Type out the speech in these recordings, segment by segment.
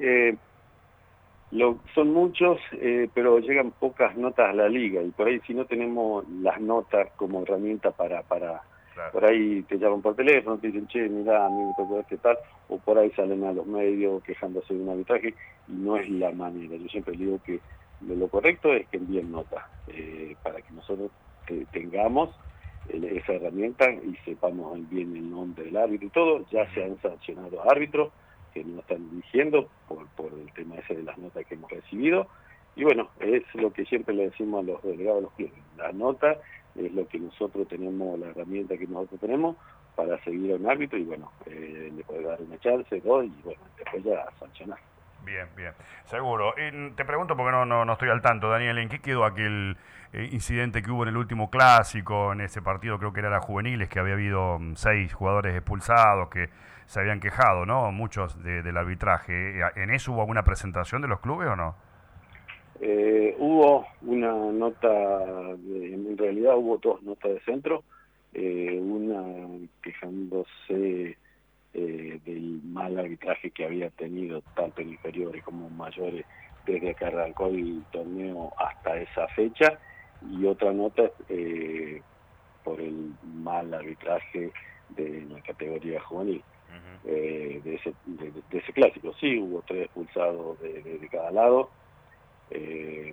son muchos, pero llegan pocas notas a la liga, y por ahí si no tenemos las notas como herramienta Claro. por ahí te llaman por teléfono, te dicen, che, mirá, a mí me tocó este tal, o por ahí salen a los medios quejándose de un arbitraje, y no es la manera. Yo siempre digo que lo correcto es que envíen notas, para que nosotros tengamos esa herramienta y sepamos bien el nombre del árbitro y todo. Ya se han sancionado árbitros que no están dirigiendo por el tema ese de las notas que hemos recibido, y bueno, es lo que siempre le decimos a los delegados de los clubes: la nota es lo que nosotros tenemos, la herramienta que nosotros tenemos para seguir a un árbitro, y bueno, le puede dar una chance, dos, y bueno, después ya sancionar. Bien, bien, seguro. Te pregunto porque no estoy al tanto, Daniel, ¿en qué quedó aquel incidente que hubo en el último clásico, en ese partido, creo que era la Juveniles, que había habido 6 jugadores expulsados que se habían quejado, ¿no? Muchos del arbitraje. ¿En eso hubo alguna presentación de los clubes o no? Hubo una nota, en realidad hubo 2 notas de centro, una quejándose del mal arbitraje que había tenido tanto en inferiores como en mayores desde que arrancó el torneo hasta esa fecha, y otra nota por el mal arbitraje de la categoría juvenil. De ese clásico, sí, hubo 3 expulsados de cada lado. eh,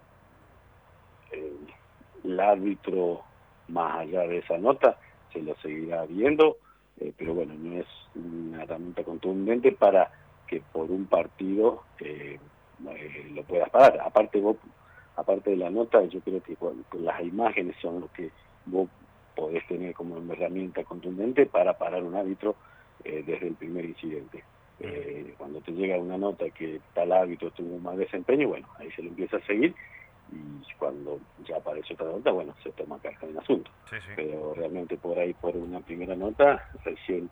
el árbitro, más allá de esa nota, se lo seguirá viendo, pero bueno, no es una herramienta contundente para que por un partido lo puedas parar. Aparte de la nota, yo creo que con las imágenes son lo que vos podés tener como una herramienta contundente para parar un árbitro desde el primer incidente. Cuando te llega una nota que tal árbitro tuvo mal desempeño, bueno, ahí se lo empieza a seguir, y cuando ya aparece otra nota, bueno, se toma carta en el asunto. Sí, sí. Pero realmente por ahí, por una primera nota, recién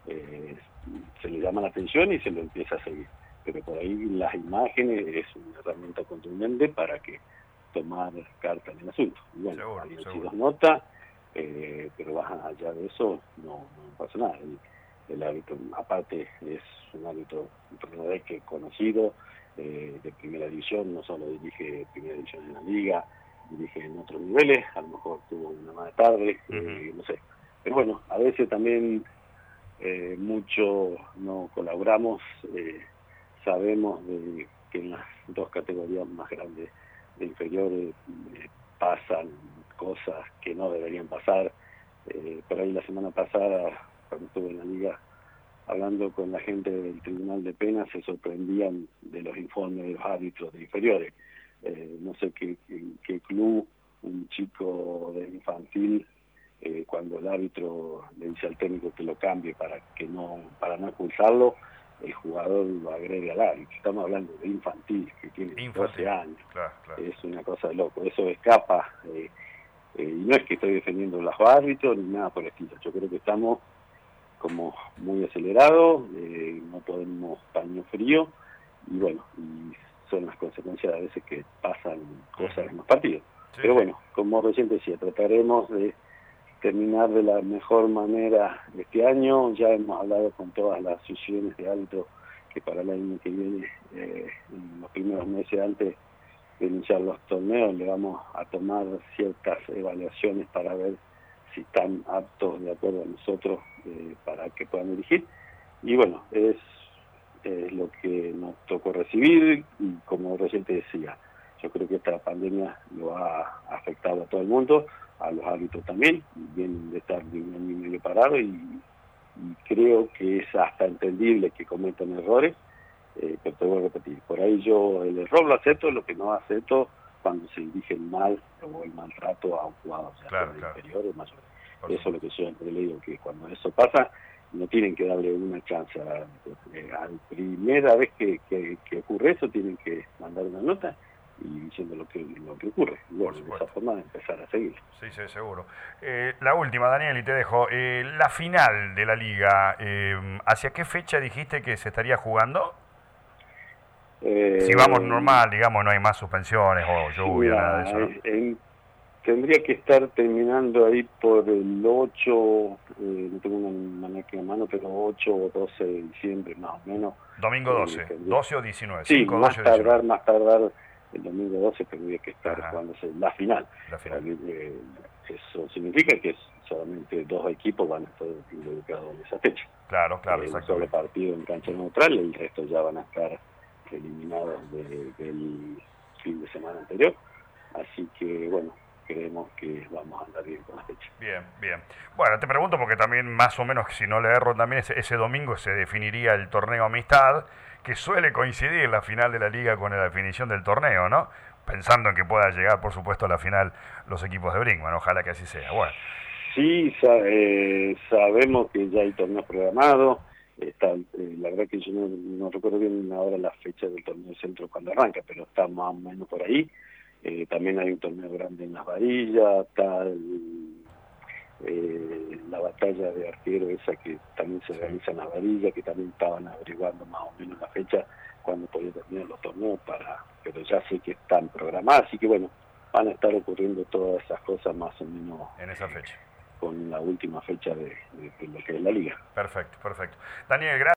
se le llama la atención y se lo empieza a seguir. Pero por ahí las imágenes es una herramienta contundente para que tomar carta en el asunto. Y bueno, Seguro, habían seguro. sido notas, pero más allá de eso no pasa nada. El árbitro, aparte, es un árbitro que conocido, de primera división, no solo dirige primera división en la liga, dirige en otros niveles, a lo mejor tuvo una mala tarde, no sé. Pero bueno, a veces también mucho no colaboramos, sabemos que en las 2 categorías más grandes de inferiores pasan cosas que no deberían pasar. Por ahí la semana pasada, cuando estuve en la liga hablando con la gente del Tribunal de Penas, se sorprendían de los informes de los árbitros de inferiores. No sé qué club, un chico de infantil, cuando el árbitro le dice al técnico que lo cambie para no expulsarlo, el jugador lo agrede al árbitro. Estamos hablando de infantil, que tiene 12 años. Claro, claro. Es una cosa de loco. Eso escapa. Y no es que estoy defendiendo a los árbitros ni nada por el estilo. Yo creo que estamos como muy acelerados, no podemos paño frío, y bueno, y son las consecuencias a veces que pasan cosas en los partidos. Sí, Pero sí. bueno, como recién decía, trataremos de terminar de la mejor manera este año. Ya hemos hablado con todas las asociaciones de árbitros que para el año que viene, en los primeros meses antes de iniciar los torneos, le vamos a tomar ciertas evaluaciones para ver si están aptos de acuerdo a nosotros, para que puedan dirigir. Y bueno, es lo que nos tocó recibir, y como recién te decía, yo creo que esta pandemia lo ha afectado a todo el mundo, a los árbitros también, vienen de estar de 1 año y medio parados, y creo que es hasta entendible que cometan errores, pero te voy a repetir, por ahí yo el error lo acepto, lo que no acepto cuando se dirige mal o el maltrato a un jugador, sea Claro, de claro. inferior o mayor. Por Eso es lo supuesto. que yo siempre le digo, que cuando eso pasa, no tienen que darle una chance a la primera vez que ocurre eso, tienen que mandar una nota y diciendo lo que ocurre. Y Por bueno, de esa supuesto. forma empezar a seguir. Sí, sí, seguro. La última, Daniel, y te dejo. La final de la liga, ¿hacia qué fecha dijiste que se estaría jugando? Si vamos normal, digamos, no hay más suspensiones o lluvia, nada de Mira, eso, ¿no? tendría que estar terminando ahí por el 8, no tengo una manaque a mano, pero 8 o 12 de diciembre más o menos, Domingo 12, 12 o 19, sí, 5, 12 o 19. Más tardar el domingo 12 tendría que estar jugándose la final. La final. Eso significa que solamente 2 equipos van a estar involucrados en esa fecha. Claro, Un solo partido en cancha neutral, el resto ya van a estar eliminados del fin de semana anterior. Así que, bueno, creemos que vamos a andar bien con la fecha. Bien, bien. Bueno, te pregunto porque también más o menos, si no le erro, también ese domingo se definiría el torneo Amistad, que suele coincidir la final de la liga con la definición del torneo, ¿no? Pensando en que pueda llegar, por supuesto, a la final los equipos de Brinkmann. Ojalá que así sea. Bueno. Sí, sabemos que ya hay torneos programados. La verdad que yo no recuerdo bien ahora la fecha del torneo centro cuando arranca, pero está más o menos por ahí. También hay un torneo grande en Las Varillas, está la batalla de arquero esa que también se realiza en Las Varillas, que también estaban averiguando más o menos la fecha cuando podía terminar los torneos, pero ya sé que están programadas, así que bueno, van a estar ocurriendo todas esas cosas más o menos en esa fecha, con la última fecha de lo que es la liga. Perfecto, perfecto. Daniel, gracias.